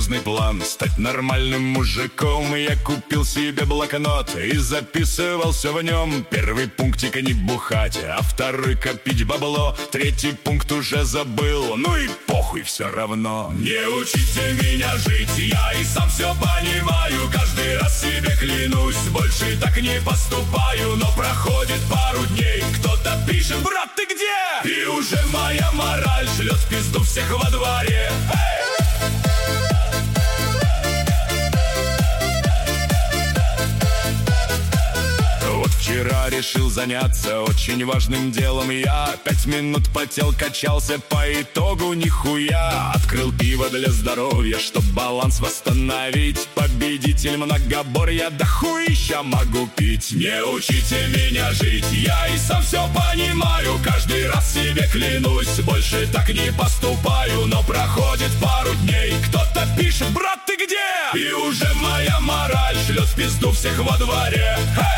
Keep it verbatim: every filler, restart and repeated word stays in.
грандиозный план стать нормальным мужиком. Я купил себе блокнот и записывался в нем. Первый пунктик — не бухать, а второй — копить бабло. Третий пункт уже забыл, ну и похуй все равно. Не учите меня жить, я и сам все понимаю. Каждый раз себе клянусь, больше так не поступаю. Но проходит пару дней, кто-то пишет: брат, ты где? И уже моя мораль шлет в пизду всех во дворе. Эй! Вот вчера решил заняться очень важным делом. Я пять минут потел, качался, по итогу нихуя. Открыл пиво для здоровья, чтоб баланс восстановить. Победитель многоборья, да хуища могу пить. Не учите меня жить, я и сам все понимаю. Каждый раз себе клянусь, больше так не поступаю. Но проходит пару дней, кто-то пишет: брат, ты где? И уже моя мораль шлет в пизду всех во дворе. Эй!